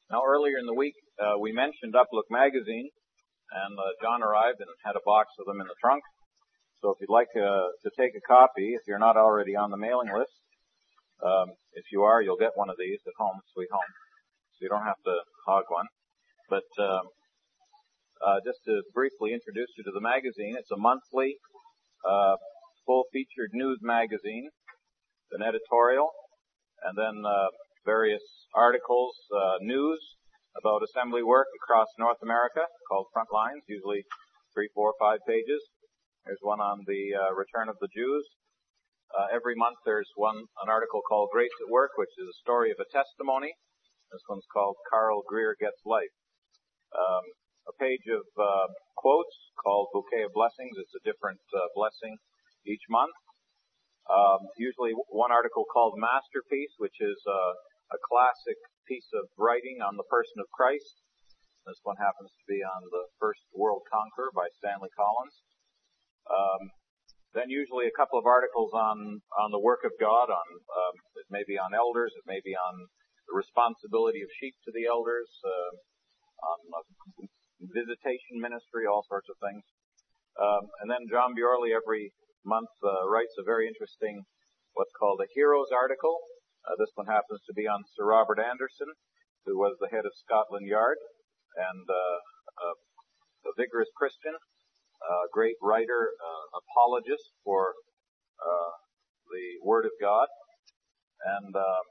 Now, earlier in the week, we mentioned Uplook magazine, and John arrived and had a box of them in the trunk. So if you'd like to take a copy, if you're not already on the mailing list, if you are, you'll get one of these at home, sweet home. So you don't have to hog one. But just to briefly introduce you to the magazine, it's a monthly, full-featured news magazine, an editorial, and then various articles, news about assembly work across North America called Front Lines, usually 3, 4, 5 pages. There's one on the return of the Jews. Every month there's an article called Grace at Work, which is a story of a testimony. This one's called Carl Greer Gets Life. A page of quotes called Bouquet of Blessings. It's a different blessing each month. Usually one article called Masterpiece, which is a classic piece of writing on the person of Christ. This one happens to be on the First World Conqueror by Stanley Collins. Then usually a couple of articles on the work of God, it may be on elders, it may be on the responsibility of sheep to the elders, on visitation ministry, all sorts of things. And then John Bjorley every month writes a very interesting, what's called a Heroes article. This one happens to be on Sir Robert Anderson, who was the head of Scotland Yard, and a vigorous Christian, a great writer, apologist for the Word of God. And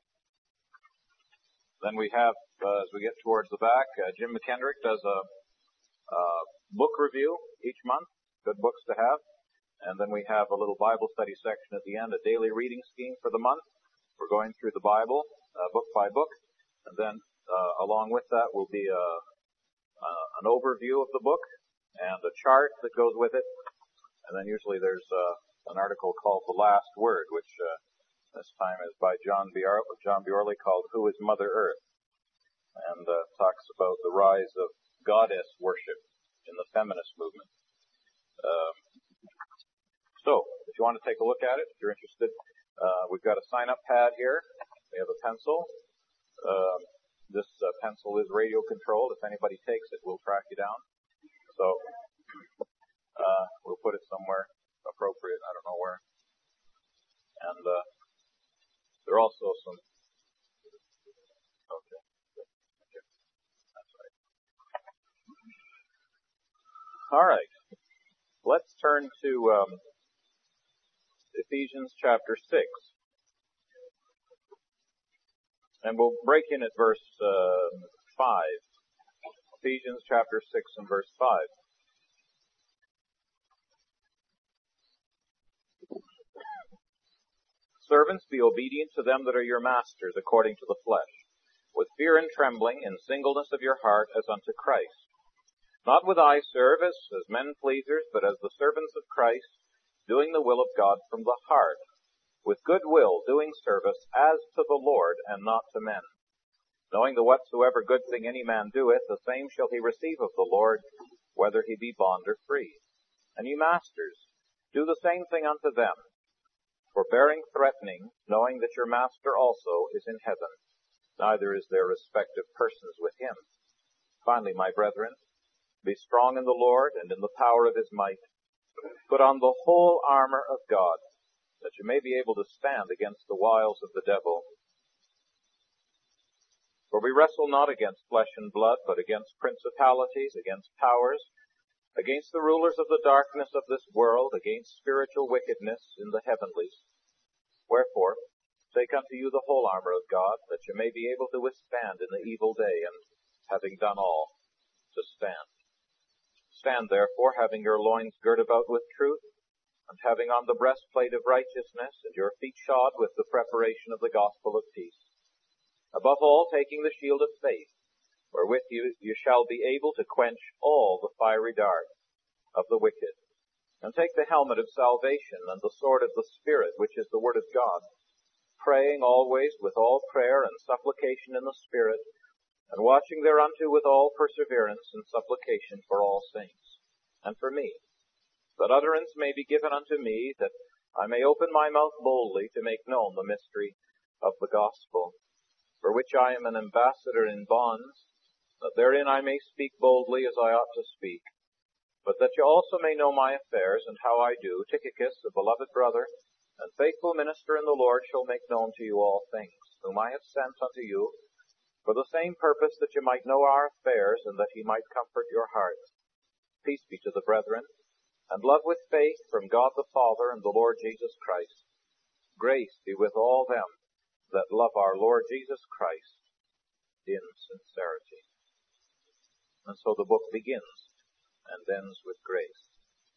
then we have, as we get towards the back, Jim McKendrick does a book review each month, good books to have. And then we have a little Bible study section at the end, a daily reading scheme for the month. We're going through the Bible, book by book. And then along with that will be an overview of the book and a chart that goes with it. And then usually there's an article called The Last Word, which this time is by John Bjorley, called Who is Mother Earth? And talks about the rise of goddess worship in the feminist movement. So, if you want to take a look at it, if you're interested, we've got a sign-up pad here. We have a pencil. This pencil is radio-controlled. If anybody takes it, we'll track you down. So, we'll put it somewhere appropriate. I don't know where. And there are also some... Okay. That's right. All right. Let's turn to Ephesians chapter 6. And we'll break in at verse 5. Ephesians chapter 6 and verse 5. Servants, be obedient to them that are your masters according to the flesh, with fear and trembling, in singleness of your heart, as unto Christ. Not with eye service, as men pleasers, but as the servants of Christ, doing the will of God from the heart, with good will, doing service as to the Lord and not to men, knowing that whatsoever good thing any man doeth, the same shall he receive of the Lord, whether he be bond or free. And ye masters, do the same thing unto them, forbearing threatening, knowing that your master also is in heaven, neither is there respect of persons with him. Finally, my brethren, be strong in the Lord and in the power of his might. Put on the whole armor of God, that you may be able to stand against the wiles of the devil. For we wrestle not against flesh and blood, but against principalities, against powers, against the rulers of the darkness of this world, against spiritual wickedness in the heavenlies. Wherefore, take unto you the whole armor of God, that you may be able to withstand in the evil day, and having done all, to stand. Stand therefore, having your loins girt about with truth, and having on the breastplate of righteousness, and your feet shod with the preparation of the gospel of peace. Above all, taking the shield of faith, wherewith you shall be able to quench all the fiery darts of the wicked. And take the helmet of salvation, and the sword of the Spirit, which is the word of God, praying always with all prayer and supplication in the Spirit, and watching thereunto with all perseverance and supplication for all saints, and for me, that utterance may be given unto me, that I may open my mouth boldly to make known the mystery of the gospel, for which I am an ambassador in bonds, that therein I may speak boldly as I ought to speak, but that you also may know my affairs and how I do. Tychicus, a beloved brother and faithful minister in the Lord, shall make known to you all things, whom I have sent unto you, for the same purpose, that you might know our affairs, and that he might comfort your hearts. Peace be to the brethren, and love with faith from God the Father and the Lord Jesus Christ. Grace be with all them that love our Lord Jesus Christ in sincerity. And so the book begins and ends with grace.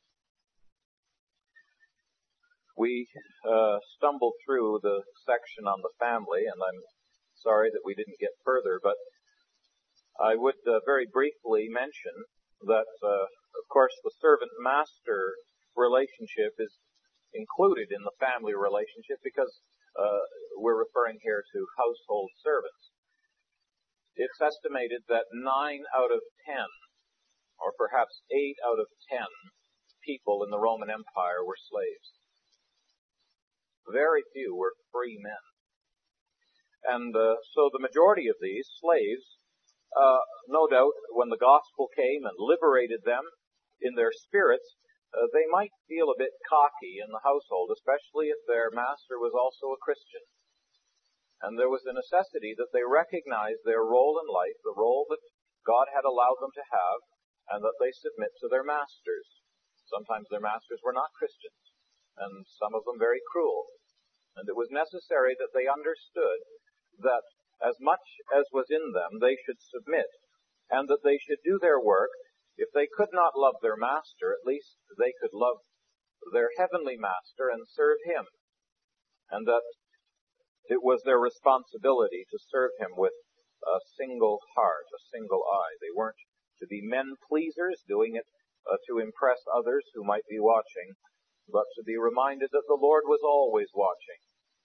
We stumbled through the section on the family, and I'm sorry that we didn't get further, but I would very briefly mention that, of course, the servant-master relationship is included in the family relationship because we're referring here to household servants. It's estimated that 9 out of 10, or perhaps 8 out of 10 people in the Roman Empire were slaves. Very few were free men. And so the majority of these slaves, no doubt, when the gospel came and liberated them in their spirits, they might feel a bit cocky in the household, especially if their master was also a Christian. And there was the necessity that they recognized their role in life, the role that God had allowed them to have, and that they submit to their masters. Sometimes their masters were not Christians, and some of them very cruel. And it was necessary that they understood that as much as was in them, they should submit, and that they should do their work. If they could not love their master, at least they could love their heavenly master and serve him. And that it was their responsibility to serve him with a single heart, a single eye. They weren't to be men pleasers, doing it to impress others who might be watching, but to be reminded that the Lord was always watching.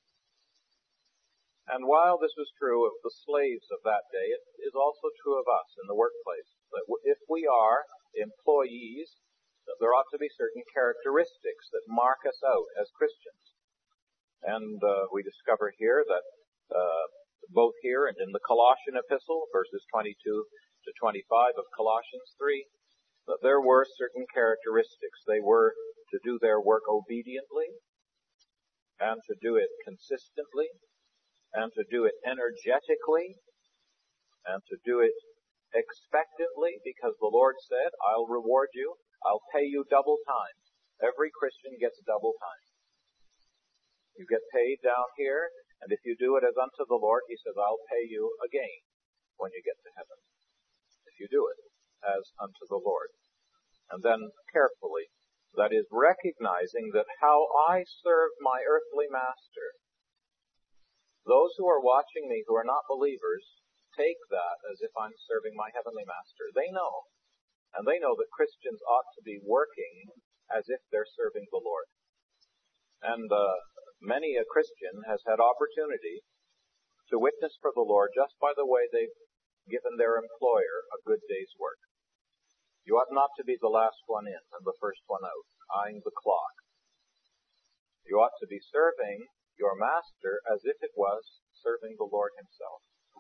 And while this was true of the slaves of that day, it is also true of us in the workplace. That if we are employees, that there ought to be certain characteristics that mark us out as Christians. And we discover here that both here and in the Colossian epistle, verses 22 to 25 of Colossians 3, that there were certain characteristics. They were to do their work obediently, and to do it consistently, and to do it energetically, and to do it expectantly, because the Lord said, I'll reward you, I'll pay you double time. Every Christian gets double time. You get paid down here, and if you do it as unto the Lord, he says, I'll pay you again when you get to heaven, if you do it as unto the Lord. And then carefully, that is recognizing that how I serve my earthly master, those who are watching me who are not believers take that as if I'm serving my heavenly master. They know. And they know that Christians ought to be working as if they're serving the Lord. And many a Christian has had opportunity to witness for the Lord just by the way they've given their employer a good day's work. You ought not to be the last one in and the first one out, eyeing the clock. You ought to be serving your master as if it was serving the Lord himself.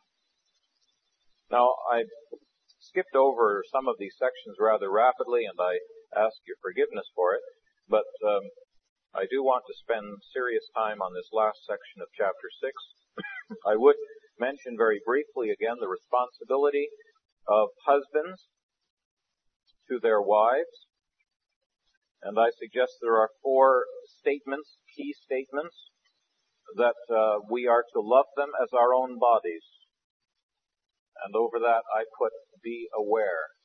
Now, I skipped over some of these sections rather rapidly, and I ask your forgiveness for it, but I do want to spend serious time on this last section of chapter 6. I would mention very briefly again the responsibility of husbands to their wives, and I suggest there are 4 statements, key statements, that we are to love them as our own bodies. And over that I put, be aware.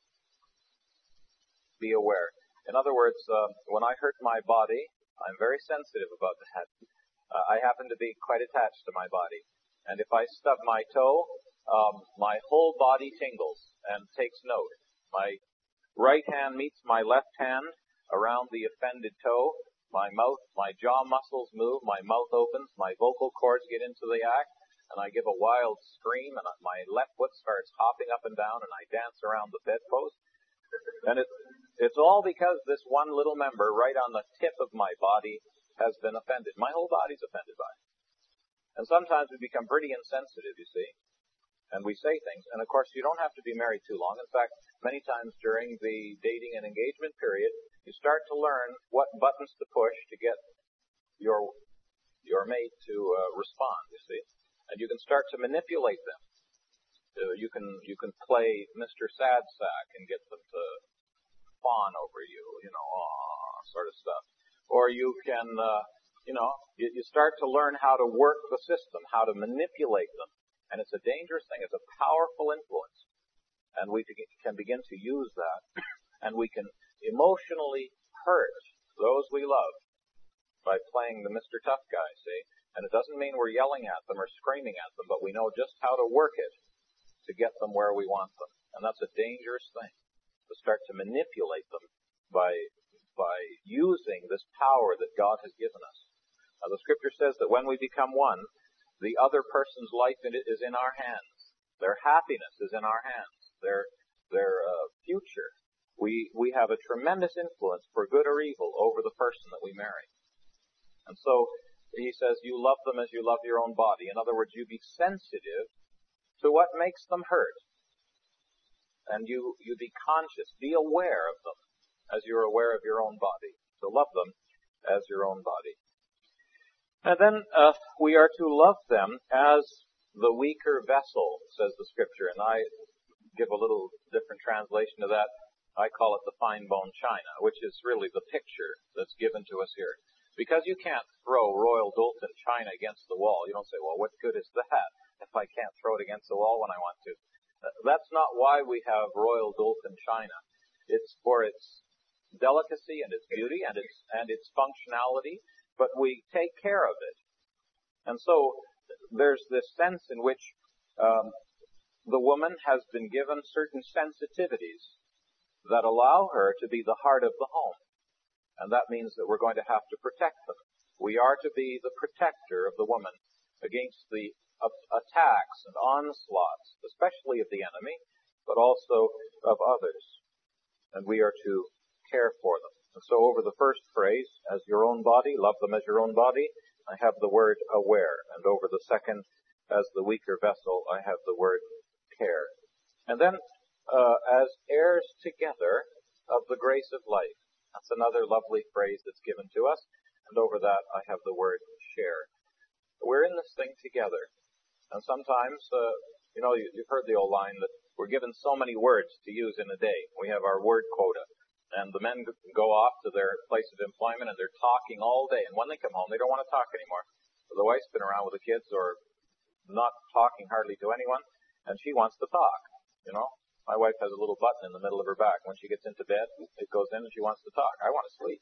Be aware. In other words, when I hurt my body, I'm very sensitive about that. I happen to be quite attached to my body. And if I stub my toe, my whole body tingles and takes note. My right hand meets my left hand around the offended toe. My mouth, my jaw muscles move, my mouth opens, my vocal cords get into the act, and I give a wild scream, and my left foot starts hopping up and down, and I dance around the bedpost. And it's all because this one little member right on the tip of my body has been offended. My whole body's offended by it. And sometimes we become pretty insensitive, you see. and we say things. And of course, you don't have to be married too long. In fact, many times during the dating and engagement period, you start to learn what buttons to push to get your mate to respond, you see. And you can start to manipulate them. You can play Mr. Sad Sack and get them to fawn over you, sort of stuff. Or you can, you start to learn how to work the system, how to manipulate them. And it's a dangerous thing. It's a powerful influence. And we can begin to use that. And we can emotionally hurt those we love by playing the Mr. Tough Guy, see? And it doesn't mean we're yelling at them or screaming at them, but we know just how to work it to get them where we want them. And that's a dangerous thing, to start to manipulate them by using this power that God has given us. Now, the Scripture says that when we become one, the other person's life is in our hands. Their happiness is in our hands. Their future. We have a tremendous influence for good or evil over the person that we marry. And so he says, you love them as you love your own body. In other words, you be sensitive to what makes them hurt. And you be conscious, be aware of them as you're aware of your own body. To love them as your own body. And then we are to love them as the weaker vessel, says the Scripture. And I give a little different translation to that. I call it the fine bone china, which is really the picture that's given to us here. Because you can't throw Royal Doulton china against the wall. You don't say, well, what good is that if I can't throw it against the wall when I want to? That's not why we have Royal Doulton china. It's for its delicacy and its beauty and its functionality, but we take care of it. And so there's this sense in which the woman has been given certain sensitivities that allow her to be the heart of the home. And that means that we're going to have to protect them. We are to be the protector of the woman against the attacks and onslaughts, especially of the enemy, but also of others. And we are to care for them. And so over the first phrase, as your own body, love them as your own body, I have the word aware. And over the second, as the weaker vessel, I have the word care. And then, as heirs together of the grace of life. That's another lovely phrase that's given to us. And over that, I have the word share. We're in this thing together. And sometimes, you've heard the old line that we're given so many words to use in a day. We have our word quota. And the men go off to their place of employment and they're talking all day. And when they come home, they don't want to talk anymore. So the wife's been around with the kids or not talking hardly to anyone. And she wants to talk, My wife has a little button in the middle of her back. When she gets into bed, it goes in and she wants to talk. I want to sleep,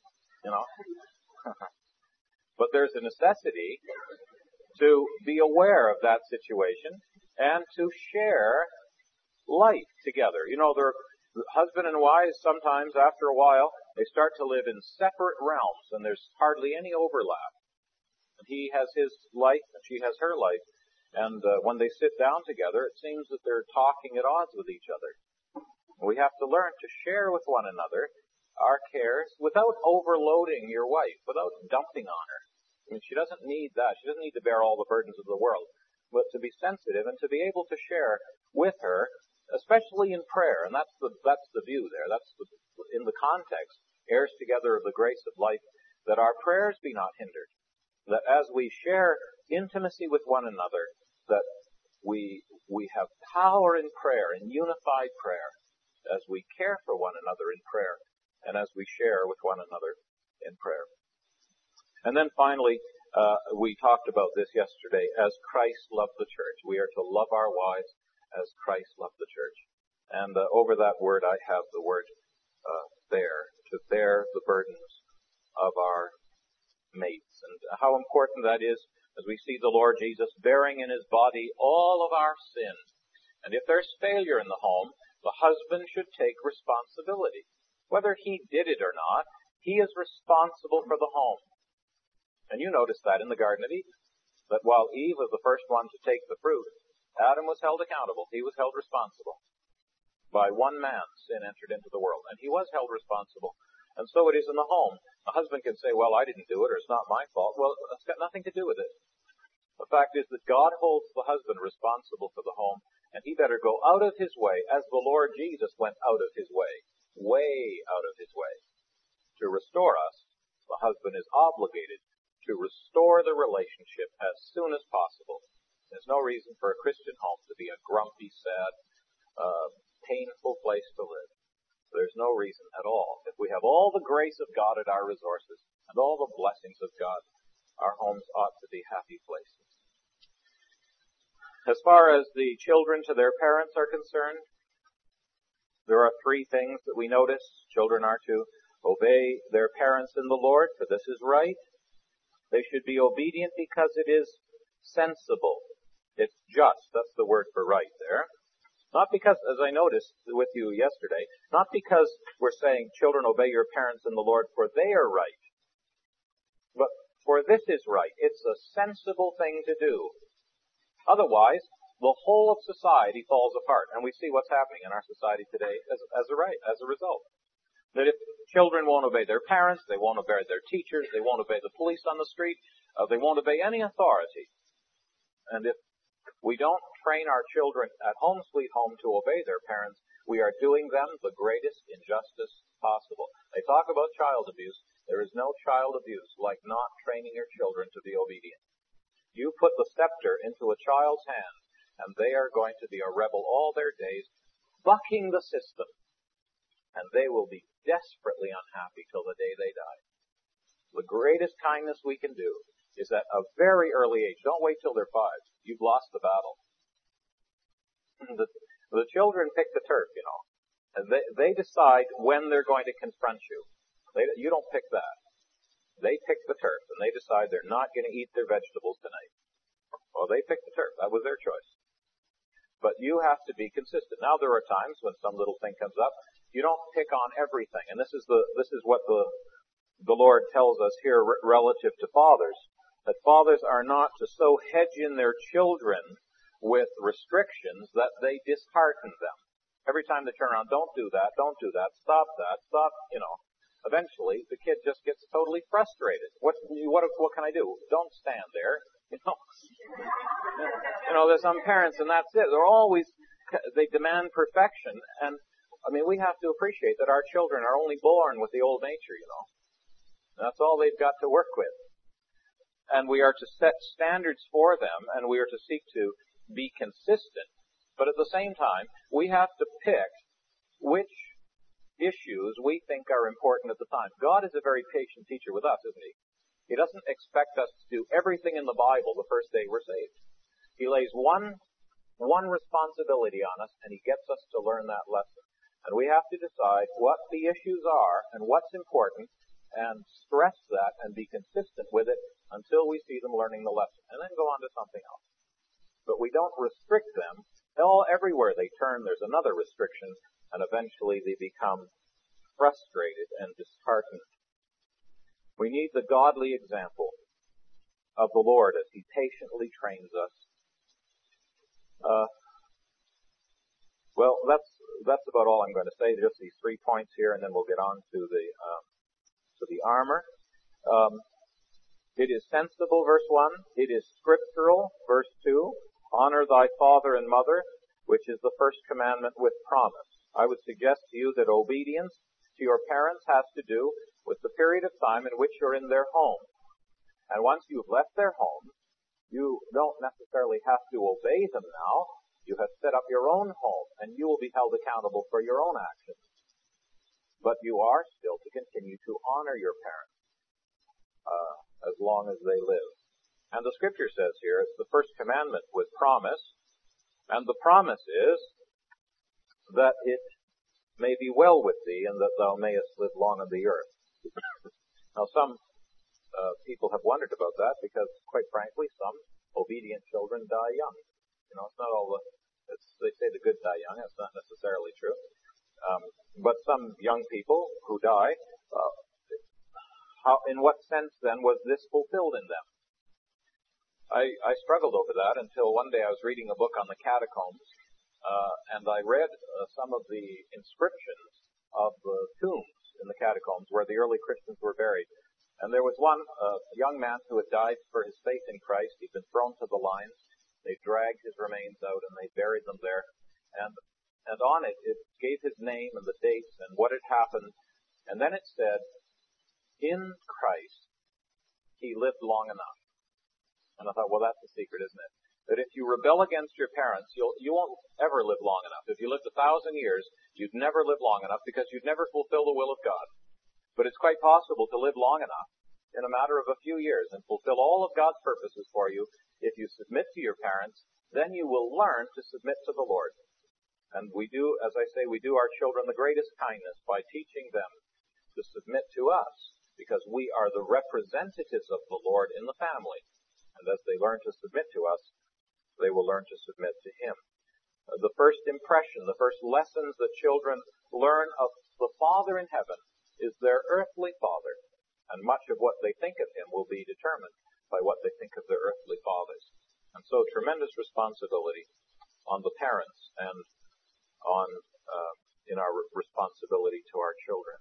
But there's a necessity to be aware of that situation and to share life together. They're husband and wives, sometimes after a while, they start to live in separate realms and there's hardly any overlap. And he has his life and she has her life. And when they sit down together, it seems that they're talking at odds with each other. We have to learn to share with one another our cares without overloading your wife, without dumping on her. I mean, she doesn't need that. She doesn't need to bear all the burdens of the world. But to be sensitive and to be able to share with her, especially in prayer. And that's the view there. That's in the context, heirs together of the grace of life, that our prayers be not hindered. That as we share intimacy with one another, that we have power in prayer, in unified prayer, as we care for one another in prayer, and as we share with one another in prayer. And then finally, we talked about this yesterday, as Christ loved the church. We are to love our wives as Christ loved the church. And over that word, I have the word bear, to bear the burdens of our mates. And how important that is as we see the Lord Jesus bearing in his body all of our sin. And if there's failure in the home, the husband should take responsibility. Whether he did it or not, he is responsible for the home. And you notice that in the Garden of Eden, that while Eve was the first one to take the fruit, Adam was held accountable. He was held responsible. By one man, sin entered into the world, and he was held responsible. And so it is in the home. A husband can say, well, I didn't do it, or it's not my fault. Well, it's got nothing to do with it. The fact is that God holds the husband responsible for the home, And he better go out of his way, as the Lord Jesus went out of his way out of his way, to restore us. The husband is obligated to restore the relationship as soon as possible. There's no reason for a Christian home to be a grumpy, sad, painful place to live. There's no reason at all. If we have all the grace of God at our resources and all the blessings of God, our homes ought to be happy places. As far as the children to their parents are concerned, there are three things that we notice. Children are to obey their parents in the Lord, for this is right. They should be obedient because it is sensible. It's just. That's the word for right there. Not because, as I noticed with you yesterday, not because we're saying, children, obey your parents in the Lord, for they are right. But for this is right. It's a sensible thing to do. Otherwise, the whole of society falls apart, and we see what's happening in our society today as a result. That if children won't obey their parents, they won't obey their teachers, they won't obey the police on the street, they won't obey any authority. And if we don't train our children at home sweet home to obey their parents, we are doing them the greatest injustice possible. They talk about child abuse. There is no child abuse like not training your children to be obedient. You put the scepter into a child's hand, and they are going to be a rebel all their days, bucking the system. And they will be desperately unhappy till the day they die. The greatest kindness we can do is at a very early age. Don't wait till they're 5. You've lost the battle. The children pick the turf, you know. And they decide when they're going to confront you. You don't pick that. They pick the turf, and they decide they're not going to eat their vegetables tonight. Well, they picked the turf. That was their choice. But you have to be consistent. Now, there are times when some little thing comes up. You don't pick on everything. And this is what the Lord tells us here relative to fathers. That fathers are not to so hedge in their children with restrictions that they dishearten them. Every time they turn around, don't do that, stop, you know. Eventually, the kid just gets totally frustrated. What can I do? Don't stand there, you know. You know, there's some parents, and that's it. They demand perfection, and I mean, we have to appreciate that our children are only born with the old nature, you know. That's all they've got to work with. And we are to set standards for them, and we are to seek to be consistent. But at the same time, we have to pick which issues we think are important at the time. God is a very patient teacher with us, isn't he? He doesn't expect us to do everything in the Bible the first day we're saved. He lays one responsibility on us, and he gets us to learn that lesson. And we have to decide what the issues are and what's important, and stress that and be consistent with it until we see them learning the lesson, and then go on to something else. But we don't restrict them. Everywhere they turn, there's another restriction, and eventually they become frustrated and disheartened. We need the godly example of the Lord as he patiently trains us. Well, that's about all I'm going to say. Just these 3 points here, and then we'll get on to the armor. It is sensible, verse 1. It is scriptural, verse 2. Honor thy father and mother, which is the first commandment with promise. I would suggest to you that obedience to your parents has to do with the period of time in which you're in their home. And once you've left their home, you don't necessarily have to obey them now. You have set up your own home, and you will be held accountable for your own actions. But you are still to continue to honor your parents as long as they live. And the scripture says here, it's the first commandment with promise, and the promise is that it may be well with thee, and that thou mayest live long on the earth. Now, some people have wondered about that, because, quite frankly, some obedient children die young. You know, it's not all they say the good die young. That's not necessarily true. But some young people who die, in what sense then was this fulfilled in them? I struggled over that until one day I was reading a book on the catacombs, and I read some of the inscriptions of the tombs in the catacombs where the early Christians were buried. And there was one young man who had died for his faith in Christ. He'd been thrown to the lions. They dragged his remains out and they buried them there. And on it gave his name and the dates and what had happened. And then it said, in Christ, he lived long enough. And I thought, well, that's the secret, isn't it? That if you rebel against your parents, you won't ever live long enough. If you lived 1,000 years, you'd never live long enough because you'd never fulfill the will of God. But it's quite possible to live long enough in a matter of a few years and fulfill all of God's purposes for you. If you submit to your parents, then you will learn to submit to the Lord. And we do, as I say, we do our children the greatest kindness by teaching them to submit to us, because we are the representatives of the Lord in the family. And as they learn to submit to us, they will learn to submit to Him. The first impression, the first lessons that children learn of the Father in heaven is their earthly father. And much of what they think of Him will be determined by what they think of their earthly fathers. And so tremendous responsibility on the parents and on in our responsibility to our children.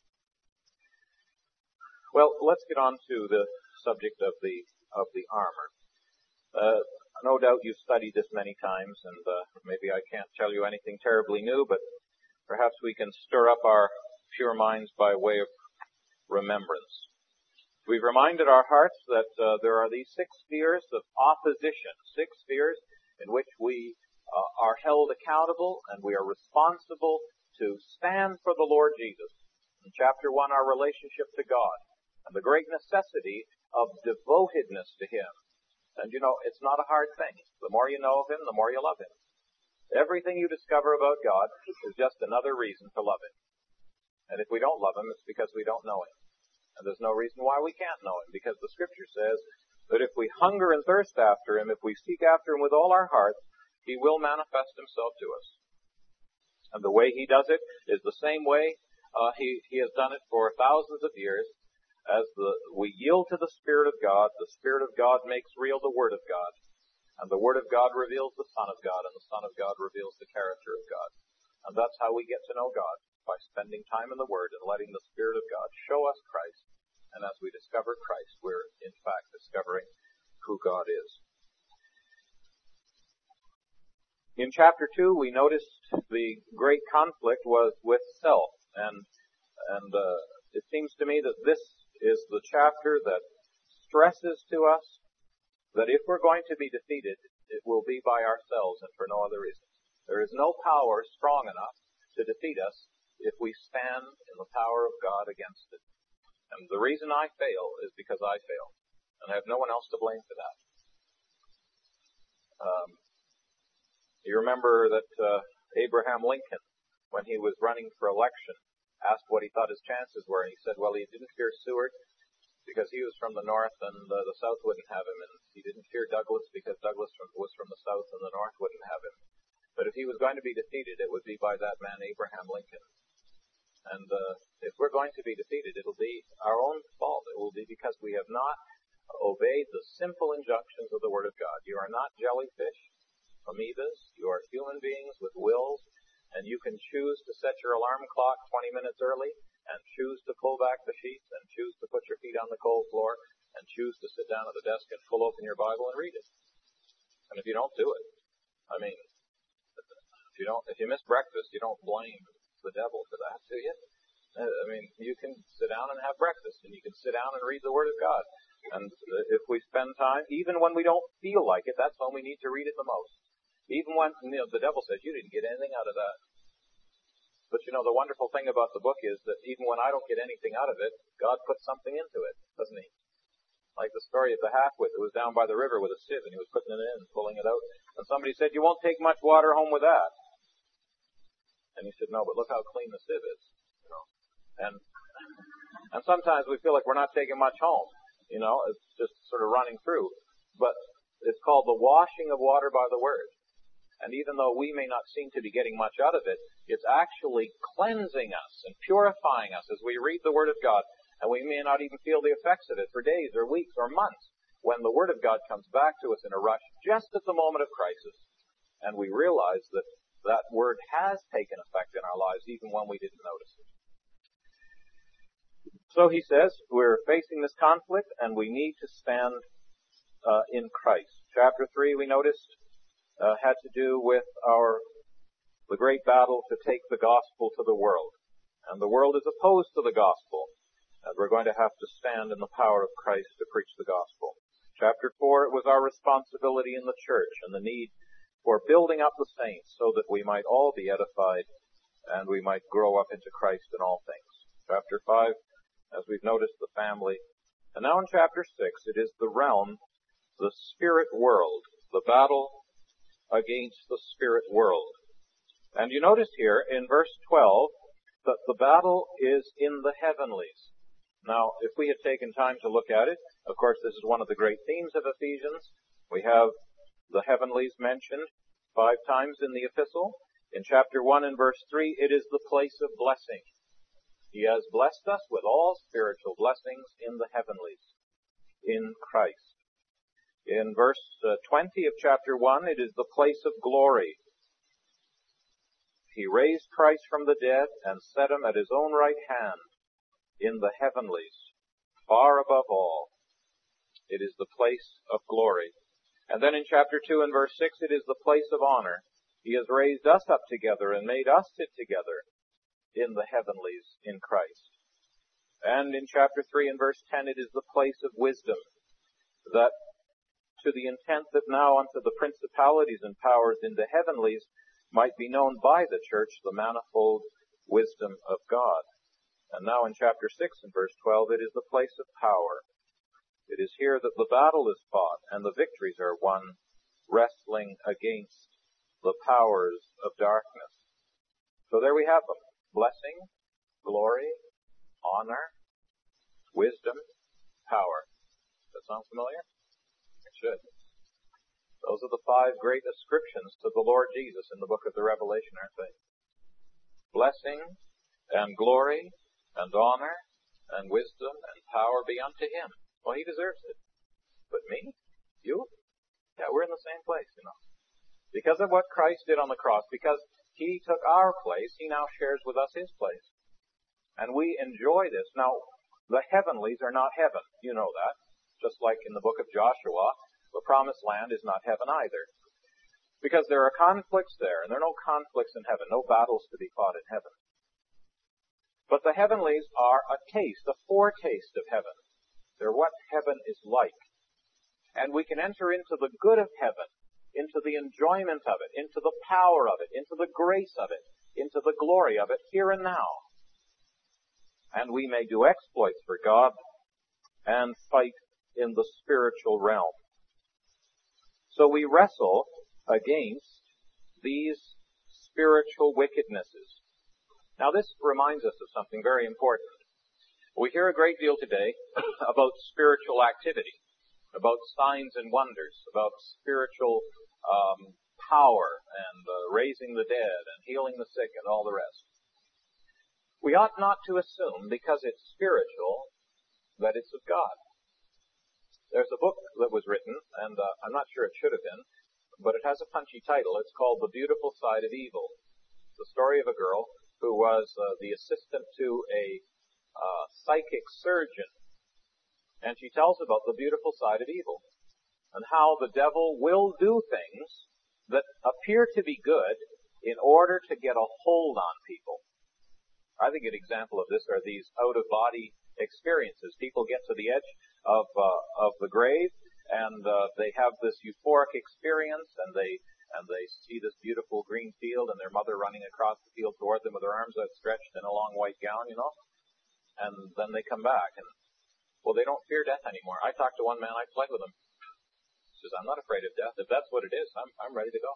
Well, let's get on to the subject of the armor. No doubt you've studied this many times, and maybe I can't tell you anything terribly new, but perhaps we can stir up our pure minds by way of remembrance. We've reminded our hearts that there are these 6 spheres of opposition, 6 spheres in which we are held accountable and we are responsible to stand for the Lord Jesus. In chapter 1, our relationship to God and the great necessity of devotedness to Him. And you know, it's not a hard thing. The more you know of Him, the more you love Him. Everything you discover about God is just another reason to love Him. And if we don't love Him, it's because we don't know Him. And there's no reason why we can't know Him, because the Scripture says that if we hunger and thirst after Him, if we seek after Him with all our hearts, He will manifest Himself to us. And the way He does it is the same way He has done it for thousands of years. As we yield to the Spirit of God, the Spirit of God makes real the Word of God. And the Word of God reveals the Son of God, and the Son of God reveals the character of God. And that's how we get to know God, by spending time in the Word and letting the Spirit of God show us Christ. And as we discover Christ, we're in fact discovering who God is. In chapter 2, we noticed the great conflict was with self. And it seems to me that this is the chapter that stresses to us that if we're going to be defeated, it will be by ourselves and for no other reason. There is no power strong enough to defeat us if we stand in the power of God against it. And the reason I fail is because I fail. And I have no one else to blame for that. You remember that Abraham Lincoln, when he was running for election, asked what he thought his chances were, and he said, well, he didn't fear Seward because he was from the north and the south wouldn't have him, and he didn't fear Douglas because Douglas was from the south and the north wouldn't have him. But if he was going to be defeated, it would be by that man Abraham Lincoln. And if we're going to be defeated, it'll be our own fault. It will be because we have not obeyed the simple injunctions of the Word of God. You are not jellyfish, amoebas. You are human beings with wills. And you can choose to set your alarm clock 20 minutes early, and choose to pull back the sheets, and choose to put your feet on the cold floor, and choose to sit down at the desk and pull open your Bible and read it. And if you don't do it, I mean, if you miss breakfast, you don't blame the devil for that, do you? I mean, you can sit down and have breakfast, and you can sit down and read the Word of God. And if we spend time, even when we don't feel like it, that's when we need to read it the most. Even when, the devil says, you didn't get anything out of that. But the wonderful thing about the book is that even when I don't get anything out of it, God puts something into it, doesn't He? Like the story of the half-wit who was down by the river with a sieve, and he was putting it in and pulling it out. And somebody said, you won't take much water home with that. And he said, no, but look how clean the sieve is. And sometimes we feel like we're not taking much home. It's just sort of running through. But it's called the washing of water by the Word. And even though we may not seem to be getting much out of it, it's actually cleansing us and purifying us as we read the Word of God. And we may not even feel the effects of it for days or weeks or months when the Word of God comes back to us in a rush just at the moment of crisis. And we realize that that Word has taken effect in our lives even when we didn't notice it. So he says, we're facing this conflict and we need to stand in Christ. Chapter 3, we noticed, had to do with the great battle to take the gospel to the world. And the world is opposed to the gospel. And we're going to have to stand in the power of Christ to preach the gospel. Chapter 4, it was our responsibility in the church and the need for building up the saints so that we might all be edified and we might grow up into Christ in all things. Chapter 5, as we've noticed, the family. And now in chapter 6, it is the realm, the spirit world, the battle against the spirit world. And you notice here in verse 12 that the battle is in the heavenlies. Now, if we had taken time to look at it, of course, this is one of the great themes of Ephesians. We have the heavenlies mentioned 5 times in the epistle. In chapter 1 and verse 3, it is the place of blessing. He has blessed us with all spiritual blessings in the heavenlies, in Christ. In verse 20 of chapter 1, it is the place of glory. He raised Christ from the dead and set him at his own right hand in the heavenlies, far above all. It is the place of glory. And then in chapter 2 and verse 6, it is the place of honor. He has raised us up together and made us sit together in the heavenlies in Christ. And in chapter 3 and verse 10, it is the place of wisdom, that to the intent that now unto the principalities and powers in the heavenlies might be known by the church the manifold wisdom of God. And now in chapter 6 and verse 12, it is the place of power. It is here that the battle is fought and the victories are won, wrestling against the powers of darkness. So there we have them. Blessing, glory, honor, wisdom, power. Does that sound familiar? It should. Those are the 5 great ascriptions to the Lord Jesus in the book of the Revelation, aren't they? Blessing and glory and honor and wisdom and power be unto him. Well, he deserves it. But me? You? Yeah, we're in the same place, you know. Because of what Christ did on the cross, because he took our place, he now shares with us his place. And we enjoy this. Now, the heavenlies are not heaven. You know that. Just like in the book of Joshua, the promised land is not heaven either. Because there are conflicts there, and there are no conflicts in heaven, no battles to be fought in heaven. But the heavenlies are a taste, a foretaste of heaven. They're what heaven is like. And we can enter into the good of heaven, into the enjoyment of it, into the power of it, into the grace of it, into the glory of it here and now. And we may do exploits for God and fight in the spiritual realm. So we wrestle against these spiritual wickednesses. Now this reminds us of something very important. We hear a great deal today about spiritual activity, about signs and wonders, about spiritual power and raising the dead and healing the sick and all the rest. We ought not to assume, because it's spiritual, that it's of God. There's a book that was written, and I'm not sure it should have been, but it has a punchy title. It's called The Beautiful Side of Evil. It's the story of a girl who was the assistant to a psychic surgeon. And she tells about the beautiful side of evil and how the devil will do things that appear to be good in order to get a hold on people. I think an example of this are these out-of-body experiences. People get to the edge of the grave and they have this euphoric experience and they see this beautiful green field and their mother running across the field toward them with her arms outstretched in a long white gown, you know. And then they come back and, well, they don't fear death anymore. I talked to one man, I fled with him. He says, I'm not afraid of death. If that's what it is, I'm ready to go.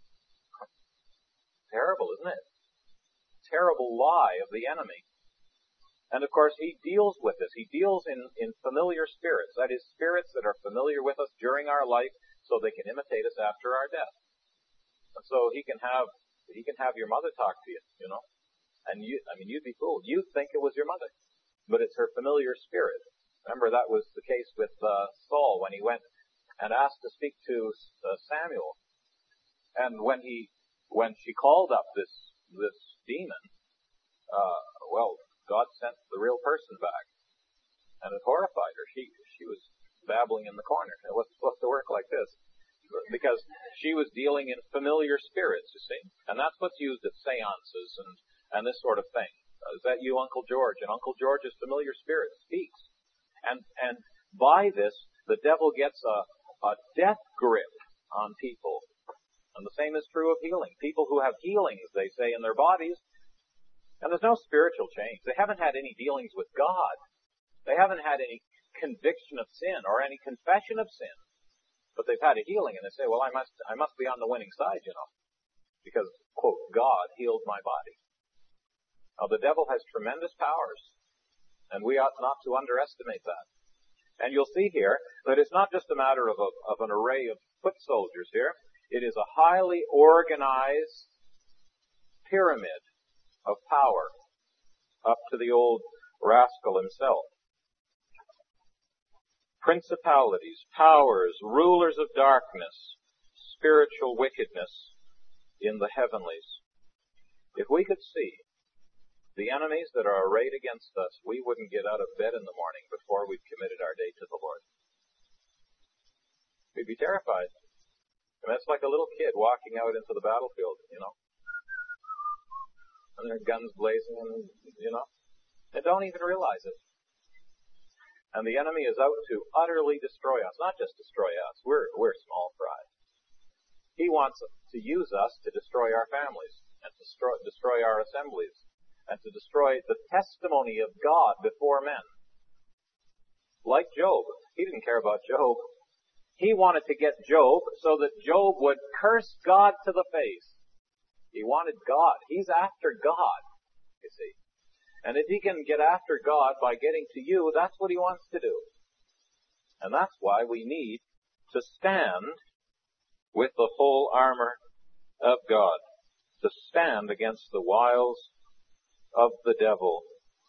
Terrible, isn't it? Terrible lie of the enemy. And of course, he deals with this. He deals in familiar spirits. That is, spirits that are familiar with us during our life so they can imitate us after our death. And so he can have your mother talk to you, you know. And you'd be fooled. You'd think it was your mother. But it's her familiar spirit. Remember, that was the case with Saul when he went and asked to speak to Samuel. And when she called up this demon, God sent the real person back. And it horrified her. She was babbling in the corner. It wasn't supposed to work like this. Because she was dealing in familiar spirits, you see. And that's what's used at seances and this sort of thing. Is that you, Uncle George? And Uncle George's familiar spirit speaks. And by this, the devil gets a death grip on people. And the same is true of healing. People who have healings, they say, in their bodies, and there's no spiritual change. They haven't had any dealings with God. They haven't had any conviction of sin or any confession of sin. But they've had a healing, and they say, well, I must be on the winning side, because, quote, God healed my body. Now, the devil has tremendous powers, and we ought not to underestimate that. And you'll see here that it's not just a matter of an array of foot soldiers here. It is a highly organized pyramid of power up to the old rascal himself. Principalities, powers, rulers of darkness, spiritual wickedness in the heavenlies. If we could see the enemies that are arrayed against us, we wouldn't get out of bed in the morning before we've committed our day to the Lord. We'd be terrified. And that's like a little kid walking out into the battlefield, and their guns blazing, and, they don't even realize it. And the enemy is out to utterly destroy us. Not just destroy us. We're small fry. He wants to use us to destroy our families, and to destroy our assemblies, and to destroy the testimony of God before men. Like Job. He didn't care about Job. He wanted to get Job so that Job would curse God to the face. He wanted God. He's after God, you see. And if he can get after God by getting to you, that's what he wants to do. And that's why we need to stand with the whole armor of God, to stand against the wiles of the devil.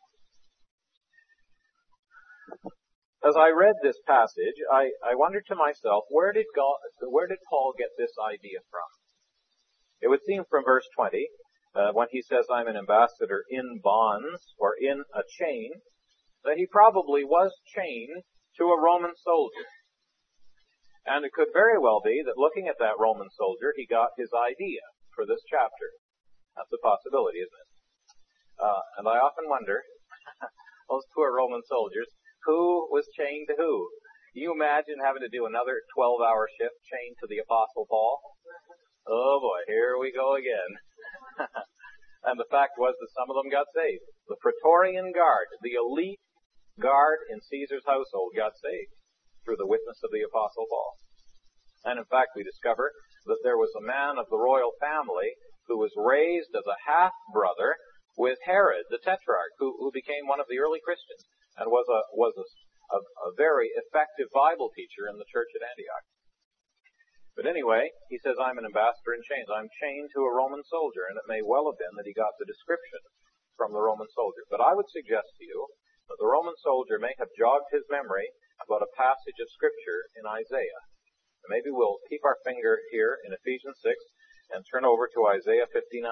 As I read this passage, I wondered to myself, where did Paul get this idea from? It would seem from verse 20, when he says, I'm an ambassador in bonds, or in a chain, that he probably was chained to a Roman soldier. And it could very well be that looking at that Roman soldier, he got his idea for this chapter. That's a possibility, isn't it? And I often wonder, those poor Roman soldiers, who was chained to who? You imagine having to do another 12-hour shift chained to the Apostle Paul? Oh boy, here we go again. And the fact was that some of them got saved. The Praetorian Guard, the elite guard in Caesar's household, got saved through the witness of the Apostle Paul. And in fact, we discover that there was a man of the royal family who was raised as a half-brother with Herod, the Tetrarch, who became one of the early Christians and was a very effective Bible teacher in the church at Antioch. But anyway, he says, I'm an ambassador in chains. I'm chained to a Roman soldier, and it may well have been that he got the description from the Roman soldier. But I would suggest to you that the Roman soldier may have jogged his memory about a passage of Scripture in Isaiah. And maybe we'll keep our finger here in Ephesians 6 and turn over to Isaiah 59.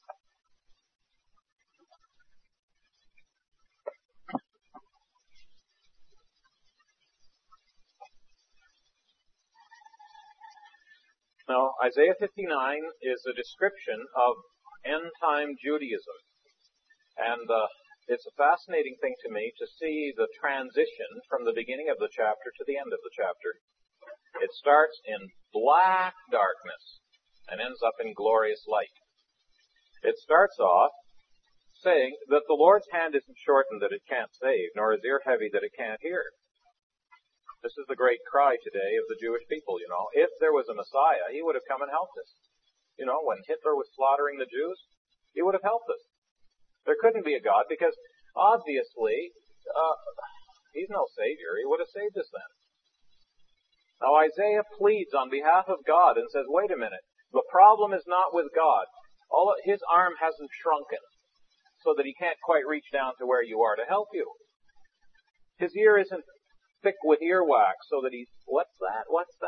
Now, Isaiah 59 is a description of end-time Judaism. And it's a fascinating thing to me to see the transition from the beginning of the chapter to the end of the chapter. It starts in black darkness and ends up in glorious light. It starts off saying that the Lord's hand isn't shortened that it can't save, nor his ear heavy that it can't hear. This is the great cry today of the Jewish people, If there was a Messiah, he would have come and helped us. When Hitler was slaughtering the Jews, he would have helped us. There couldn't be a God because, obviously, he's no savior. He would have saved us then. Now, Isaiah pleads on behalf of God and says, wait a minute. The problem is not with God. His arm hasn't shrunken so that he can't quite reach down to where you are to help you. His ear isn't thick with earwax so that he's, what's that?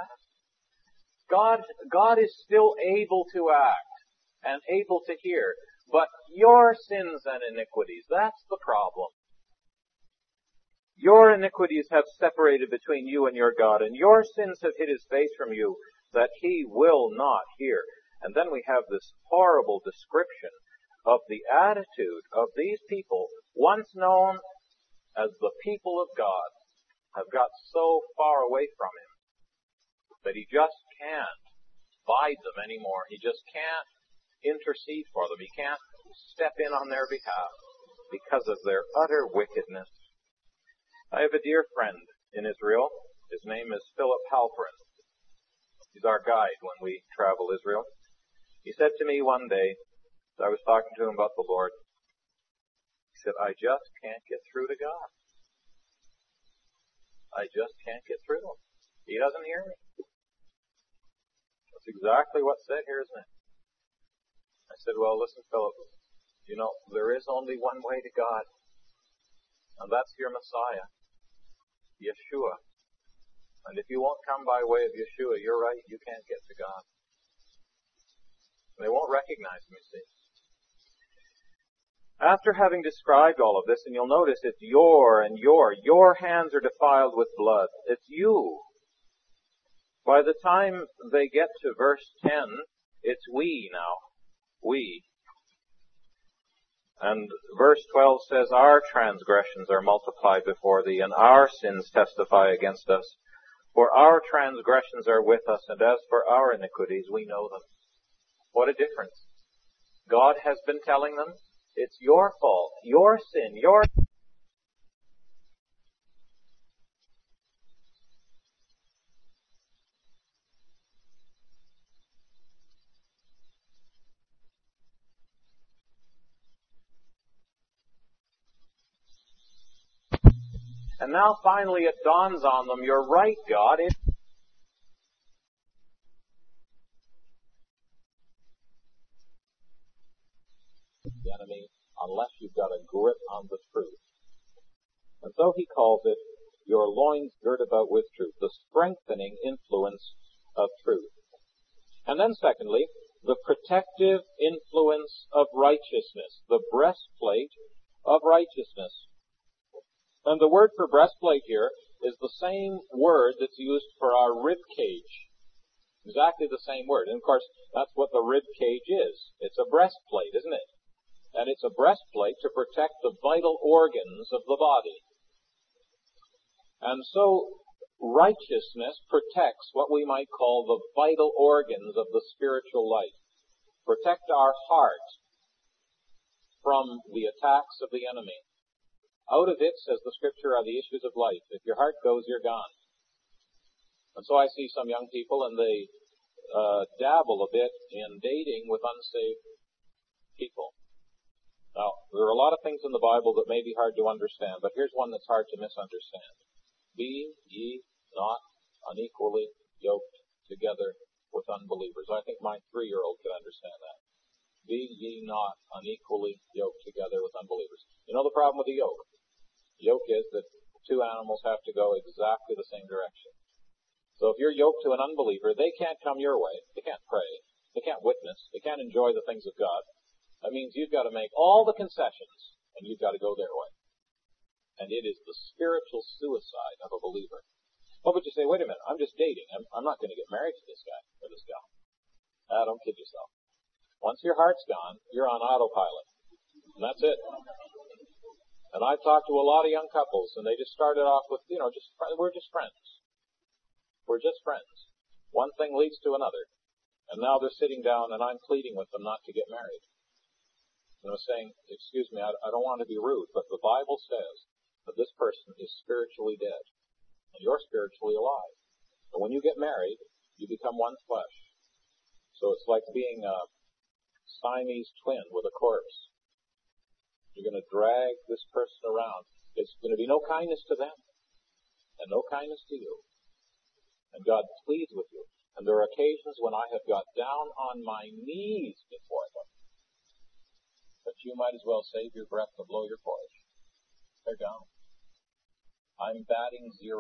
God is still able to act and able to hear, but your sins and iniquities, that's the problem. Your iniquities have separated between you and your God, and your sins have hid his face from you, that he will not hear. And then we have this horrible description of the attitude of these people, once known as the people of God, have got so far away from him that he just can't abide them anymore. He just can't intercede for them. He can't step in on their behalf because of their utter wickedness. I have a dear friend in Israel. His name is Philip Halperin. He's our guide when we travel Israel. He said to me one day, as I was talking to him about the Lord, he said, I just can't get through to God. I just can't get through to him. He doesn't hear me. That's exactly what's said here, isn't it? I said, well, listen, Philip, you know, there is only one way to God, and that's your Messiah, Yeshua. And if you won't come by way of Yeshua, you're right, you can't get to God. They won't recognize him, you see. After having described all of this, and you'll notice it's your hands are defiled with blood. It's you. By the time they get to verse 10, it's we now. We. And verse 12 says, our transgressions are multiplied before thee, and our sins testify against us. For our transgressions are with us, and as for our iniquities, we know them. What a difference. God has been telling them, it's your fault, your sin, your... And now finally it dawns on them, you're right, God. The enemy, unless you've got a grip on the truth. And so he calls it, your loins girt about with truth, the strengthening influence of truth. And then secondly, the protective influence of righteousness, the breastplate of righteousness. And the word for breastplate here is the same word that's used for our rib cage. Exactly the same word. And of course, that's what the rib cage is. It's a breastplate, isn't it? And it's a breastplate to protect the vital organs of the body. And so, righteousness protects what we might call the vital organs of the spiritual life. Protect our heart from the attacks of the enemy. Out of it, says the Scripture, are the issues of life. If your heart goes, you're gone. And so I see some young people, and they dabble a bit in dating with unsaved people. Now, there are a lot of things in the Bible that may be hard to understand, but here's one that's hard to misunderstand. Be ye not unequally yoked together with unbelievers. I think my 3-year-old could understand that. Be ye not unequally yoked together with unbelievers. You know the problem with the yoke? The yoke is that two animals have to go exactly the same direction. So if you're yoked to an unbeliever, they can't come your way. They can't pray. They can't witness. They can't enjoy the things of God. That means you've got to make all the concessions, and you've got to go their way. And it is the spiritual suicide of a believer. What would you say? Wait a minute, I'm just dating. I'm not going to get married to this guy or this gal. Don't kid yourself. Once your heart's gone, you're on autopilot. And that's it. And I've talked to a lot of young couples, and they just started off with, we're just friends. We're just friends. One thing leads to another. And now they're sitting down, and I'm pleading with them not to get married. And I'm saying, excuse me, I don't want to be rude, but the Bible says that this person is spiritually dead, and you're spiritually alive. And when you get married, you become one flesh. So it's like being a Siamese twin with a corpse. You're going to drag this person around. It's going to be no kindness to them, and no kindness to you. And God pleads with you. And there are occasions when I have got down on my knees before them. But you might as well save your breath to blow your porridge. They're gone. I'm batting 0.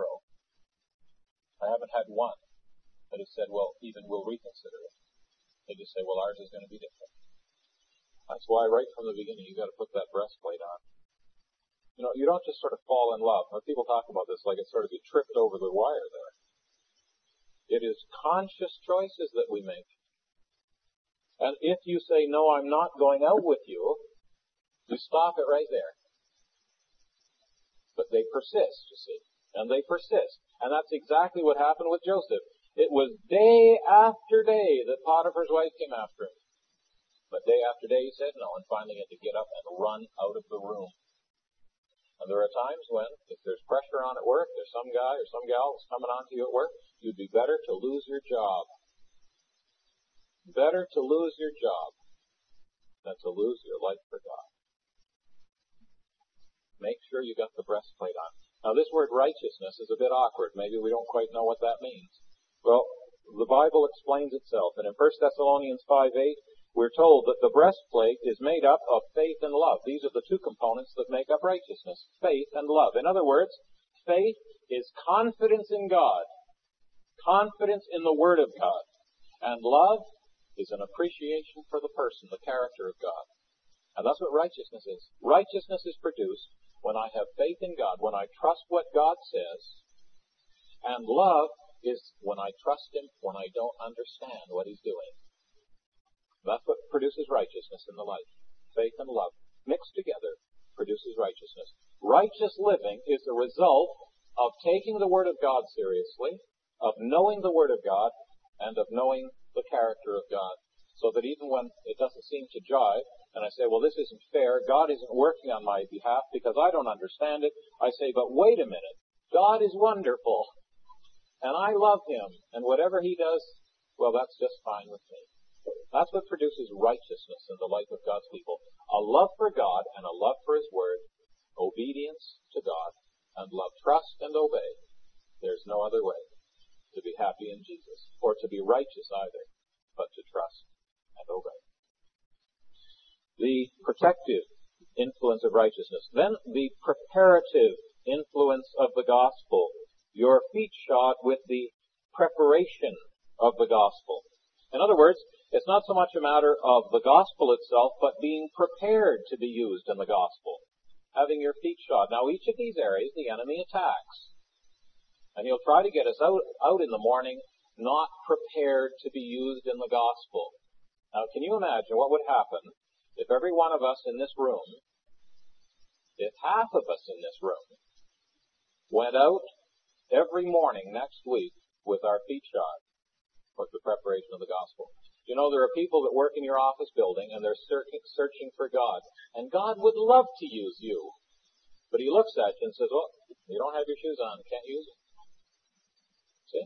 I haven't had one that has said, well, even we'll reconsider it. They just say, well, ours is going to be different. That's why right from the beginning you've got to put that breastplate on. You know, you don't just sort of fall in love. When people talk about this like it's sort of you tripped over the wire there. It is conscious choices that we make. And if you say, no, I'm not going out with you, you stop it right there. But they persist, you see. And they persist. And that's exactly what happened with Joseph. It was day after day that Potiphar's wife came after him. But day after day he said no, and finally he had to get up and run out of the room. And there are times when, if there's pressure on at work, there's some guy or some gal that's coming on to you at work, you'd be better to lose your job. Better to lose your job than to lose your life for God. Make sure you got the breastplate on. Now this word righteousness is a bit awkward. Maybe we don't quite know what that means. Well, the Bible explains itself. And in 1 Thessalonians 5:8, we're told that the breastplate is made up of faith and love. These are the two components that make up righteousness. Faith and love. In other words, faith is confidence in God. Confidence in the Word of God. And love is an appreciation for the person, the character of God. And that's what righteousness is. Righteousness is produced when I have faith in God, when I trust what God says. And love is when I trust Him, when I don't understand what He's doing. That's what produces righteousness in the life. Faith and love mixed together produces righteousness. Righteous living is the result of taking the Word of God seriously, of knowing the Word of God, and of knowing the character of God. So that even when it doesn't seem to jive, and I say, well, this isn't fair, God isn't working on my behalf because I don't understand it, I say, but wait a minute, God is wonderful, and I love Him, and whatever He does, well, that's just fine with me. That's what produces righteousness in the life of God's people. A love for God and a love for His Word, obedience to God, and love, trust and obey. There's no other way to be happy in Jesus, or to be righteous either, but to trust and obey. The protective influence of righteousness. Then the preparative influence of the gospel. Your feet shod with the preparation of the gospel. In other words, it's not so much a matter of the gospel itself, but being prepared to be used in the gospel. Having your feet shod. Now, each of these areas, the enemy attacks. And he'll try to get us out in the morning not prepared to be used in the gospel. Now, can you imagine what would happen if every one of us in this room, if half of us in this room, went out every morning next week with our feet shod with the preparation of the gospel? You know, there are people that work in your office building and they're searching for God. And God would love to use you. But He looks at you and says, well, you don't have your shoes on. Can't use it. See?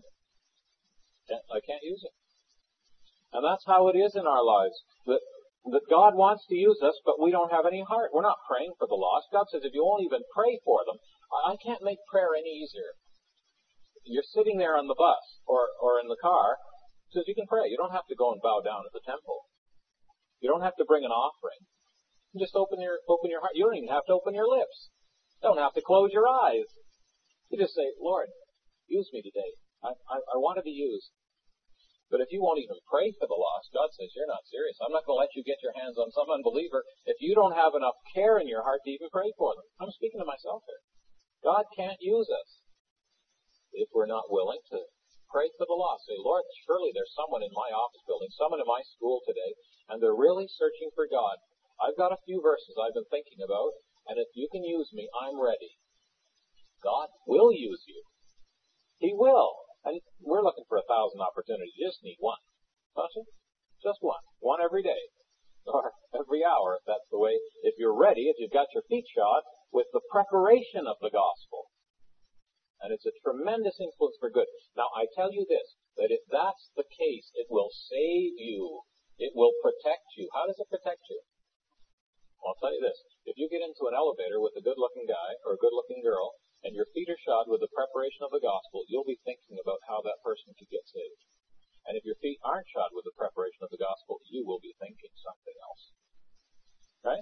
I can't use it. And that's how it is in our lives. That God wants to use us, but we don't have any heart. We're not praying for the lost. God says, if you won't even pray for them, I can't make prayer any easier. You're sitting there on the bus or in the car. Says you can pray. You don't have to go and bow down at the temple. You don't have to bring an offering. You just open your heart. You don't even have to open your lips. You don't have to close your eyes. You just say, Lord, use me today. I want to be used. But if you won't even pray for the lost, God says, you're not serious. I'm not going to let you get your hands on some unbeliever if you don't have enough care in your heart to even pray for them. I'm speaking to myself here. God can't use us if we're not willing to pray for the lost. Say, Lord, surely there's someone in my office building, someone in my school today, and they're really searching for God. I've got a few verses I've been thinking about, and if you can use me, I'm ready. God will use you. He will. And we're looking for 1,000 opportunities. You just need one. Don't you? Just one. One every day. Or every hour, if that's the way. If you're ready, if you've got your feet shod with the preparation of the gospel. And it's a tremendous influence for good. Now, I tell you this, that if that's the case, it will save you. It will protect you. How does it protect you? Well, I'll tell you this. If you get into an elevator with a good-looking guy or a good-looking girl, and your feet are shod with the preparation of the gospel, you'll be thinking about how that person could get saved. And if your feet aren't shod with the preparation of the gospel, you will be thinking something else. Right?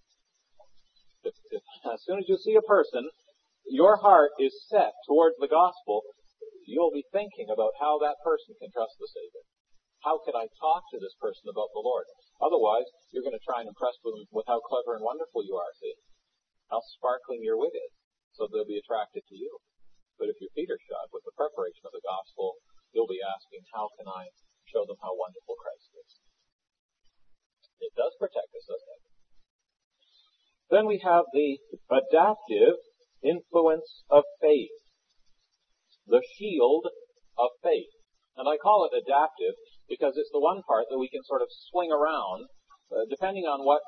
As soon as you see a person, your heart is set towards the gospel, you'll be thinking about how that person can trust the Savior. How can I talk to this person about the Lord? Otherwise, you're going to try and impress them with how clever and wonderful you are, see? how sparkling your wit is, so they'll be attracted to you. But if your feet are shod with the preparation of the gospel, you'll be asking, how can I show them how wonderful Christ is? It does protect us, doesn't it? Then we have the adaptive influence of faith, the shield of faith. And I call it adaptive because it's the one part that we can sort of swing around. Depending on what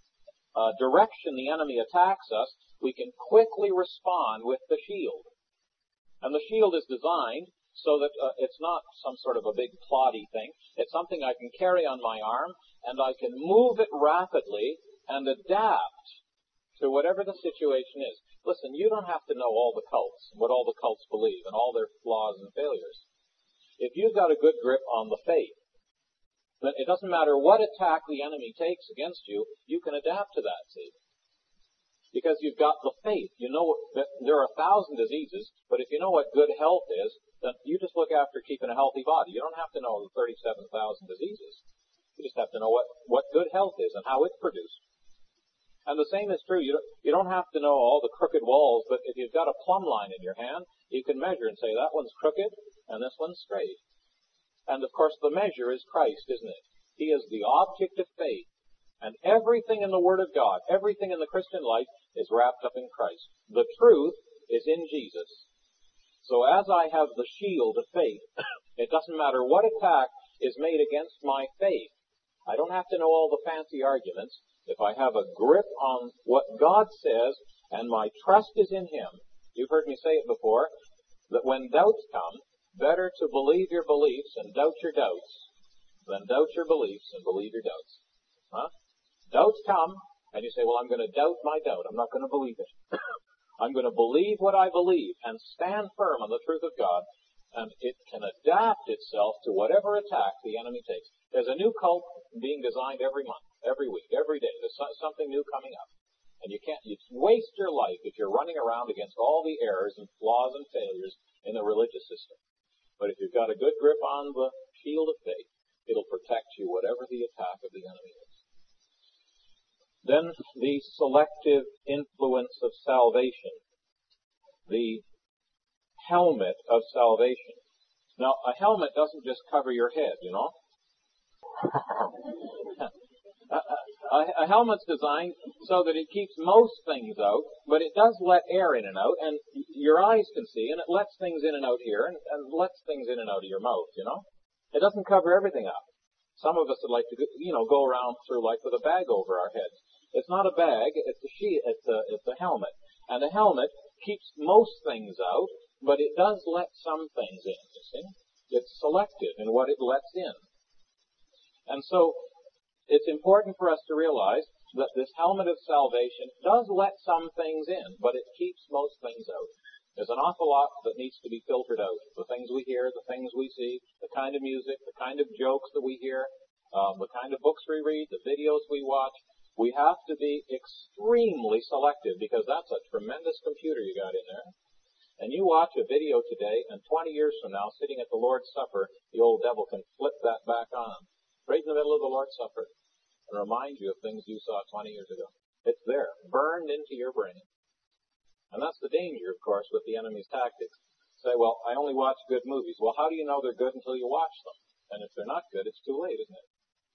direction the enemy attacks us, we can quickly respond with the shield. And the shield is designed so that it's not some sort of a big plotty thing. It's something I can carry on my arm, and I can move it rapidly and adapt to whatever the situation is. Listen, you don't have to know all the cults, what all the cults believe, and all their flaws and failures. If you've got a good grip on the faith, then it doesn't matter what attack the enemy takes against you, you can adapt to that, see? Because you've got the faith. You know that there are 1,000 diseases, but if you know what good health is, then you just look after keeping a healthy body. You don't have to know the 37,000 diseases. You just have to know what good health is and how it's produced. And the same is true. You don't have to know all the crooked walls, but if you've got a plumb line in your hand, you can measure and say, that one's crooked and this one's straight. And of course the measure is Christ, isn't it? He is the object of faith. And everything in the Word of God, everything in the Christian life is wrapped up in Christ. The truth is in Jesus. So as I have the shield of faith, it doesn't matter what attack is made against my faith. I don't have to know all the fancy arguments. If I have a grip on what God says and my trust is in Him, you've heard me say it before, that when doubts come, better to believe your beliefs and doubt your doubts than doubt your beliefs and believe your doubts. Huh? Doubts come, and you say, well, I'm going to doubt my doubt. I'm not going to believe it. I'm going to believe what I believe and stand firm on the truth of God, and it can adapt itself to whatever attack the enemy takes. There's a new cult being designed every month, every week, every day. There's something new coming up. And you waste your life if you're running around against all the errors and flaws and failures in the religious system. But if you've got a good grip on the shield of faith, it'll protect you whatever the attack of the enemy is. Then the selective influence of salvation, the helmet of salvation. Now, a helmet doesn't just cover your head, you know. A helmet's designed so that it keeps most things out, but it does let air in and out, and your eyes can see, and it lets things in and out here, and lets things in and out of your mouth, you know. It doesn't cover everything up. Some of us would like to, go around through life with a bag over our heads. It's not a bag, it's a helmet. And a helmet keeps most things out, but it does let some things in, you see. It's selective in what it lets in. And so, it's important for us to realize that this helmet of salvation does let some things in, but it keeps most things out. There's an awful lot that needs to be filtered out. The things we hear, the things we see, the kind of music, the kind of jokes that we hear, the kind of books we read, the videos we watch. We have to be extremely selective because that's a tremendous computer you got in there. And you watch a video today, and 20 years from now, sitting at the Lord's Supper, the old devil can flip that back on, right in the middle of the Lord's Supper, and remind you of things you saw 20 years ago. It's there, burned into your brain. And that's the danger, of course, with the enemy's tactics. Say, well, I only watch good movies. Well, how do you know they're good until you watch them? And if they're not good, it's too late, isn't it?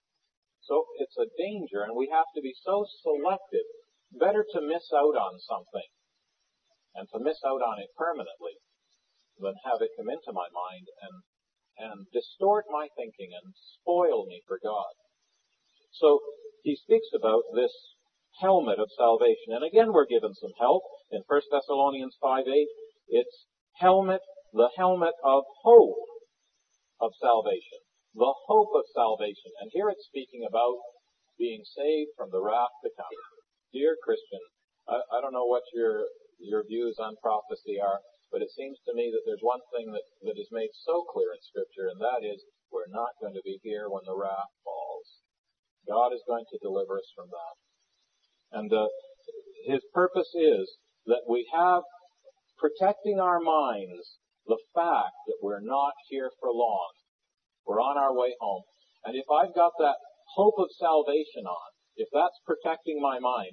So it's a danger, and we have to be so selective. Better to miss out on something and to miss out on it permanently than have it come into my mind and distort my thinking and spoil me for God. So he speaks about this helmet of salvation. And again, we're given some help. In 1 Thessalonians 5:8, it's the helmet of hope of salvation. The hope of salvation. And here it's speaking about being saved from the wrath to come. Dear Christian, I don't know what your views on prophecy are, but it seems to me that there's one thing that is made so clear in Scripture, and that is we're not going to be here when the wrath falls. God is going to deliver us from that. And his purpose is that we have, protecting our minds, the fact that we're not here for long. We're on our way home. And if I've got that hope of salvation on, if that's protecting my mind,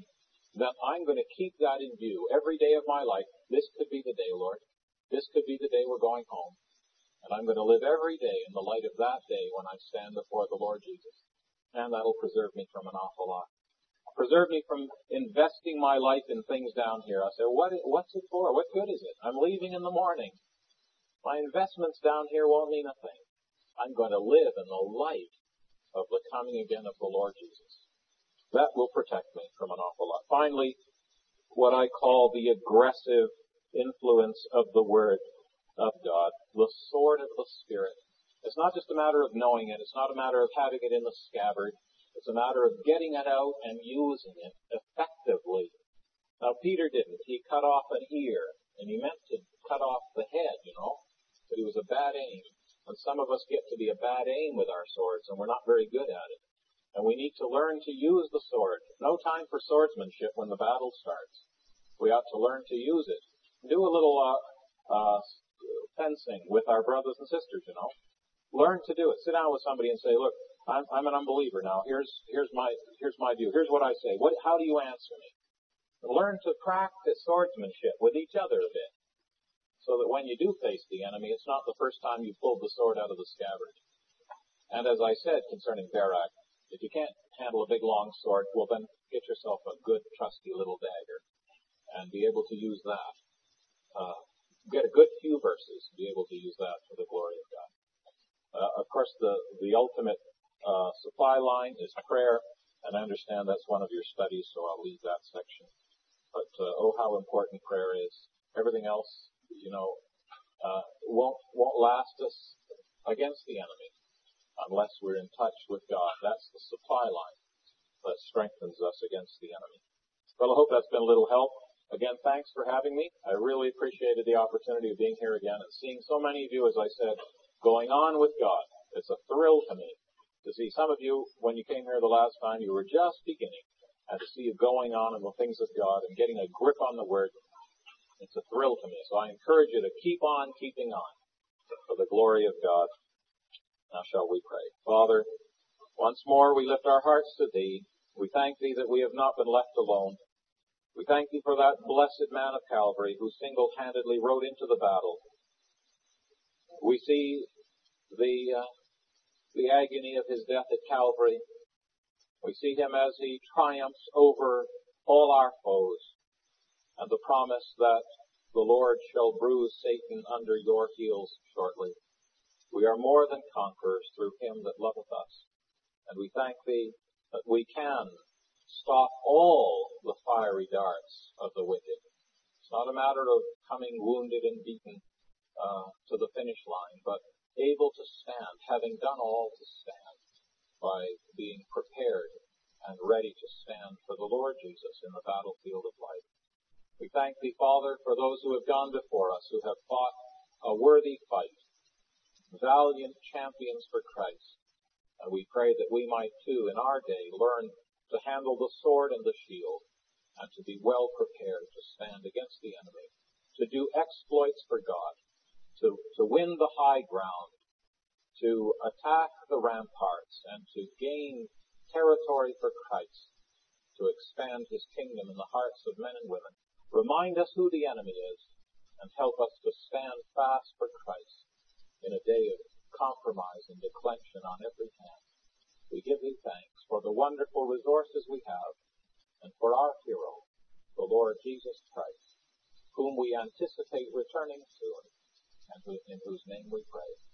then I'm going to keep that in view every day of my life. This could be the day, Lord. This could be the day we're going home. And I'm going to live every day in the light of that day when I stand before the Lord Jesus. And that'll preserve me from an awful lot. Preserve me from investing my life in things down here. I say, what's it for? What good is it? I'm leaving in the morning. My investments down here won't mean a thing. I'm going to live in the light of the coming again of the Lord Jesus. That will protect me from an awful lot. Finally, what I call the aggressive influence of the Word of God, the sword of the Spirit. It's not just a matter of knowing it. It's not a matter of having it in the scabbard. It's a matter of getting it out and using it effectively. Now, Peter didn't. He cut off an ear, and he meant to cut off the head, but it was a bad aim. And some of us get to be a bad aim with our swords, and we're not very good at it. And we need to learn to use the sword. No time for swordsmanship when the battle starts. We ought to learn to use it. Do a little fencing with our brothers and sisters, Learn to do it. Sit down with somebody and say, look, I'm an unbeliever now. Here's my view. Here's what I say. How do you answer me? Learn to practice swordsmanship with each other a bit, so that when you do face the enemy, it's not the first time you pulled the sword out of the scabbard. And as I said concerning Barak, if you can't handle a big long sword, well then get yourself a good trusty little dagger and be able to use that. Get a good few verses, be able to use that for the glory of God. Of course, the ultimate supply line is prayer, and I understand that's one of your studies, so I'll leave that section. But how important prayer is. Everything else, won't last us against the enemy unless we're in touch with God. That's the supply line that strengthens us against the enemy. Well, I hope that's been a little help. Again, thanks for having me. I really appreciated the opportunity of being here again and seeing so many of you, as I said, going on with God. It's a thrill to me to see some of you, when you came here the last time, you were just beginning, and to see you going on in the things of God and getting a grip on the Word. It's a thrill to me. So I encourage you to keep on keeping on for the glory of God. Now shall we pray. Father, once more we lift our hearts to Thee. We thank Thee that we have not been left alone. We thank Thee for that blessed man of Calvary who single-handedly rode into the battle. We see the agony of His death at Calvary. We see Him as He triumphs over all our foes, and the promise that the Lord shall bruise Satan under your heels shortly. We are more than conquerors through Him that loveth us. And we thank Thee that we can stop all the fiery darts of the wicked. It's not a matter of coming wounded and beaten to the finish line, but able to stand, having done all to stand, by being prepared and ready to stand for the Lord Jesus in the battlefield of life. We thank Thee, Father, for those who have gone before us, who have fought a worthy fight, valiant champions for Christ. And we pray that we might too, in our day, learn to handle the sword and the shield, and to be well prepared to stand against the enemy, to do exploits for God, to win the high ground, to attack the ramparts, and to gain territory for Christ, to expand His kingdom in the hearts of men and women. Remind us who the enemy is, and help us to stand fast for Christ in a day of compromise and declension on every hand. We give Thee thanks for the wonderful resources we have, and for our hero, the Lord Jesus Christ, whom we anticipate returning soon, and in whose name we pray.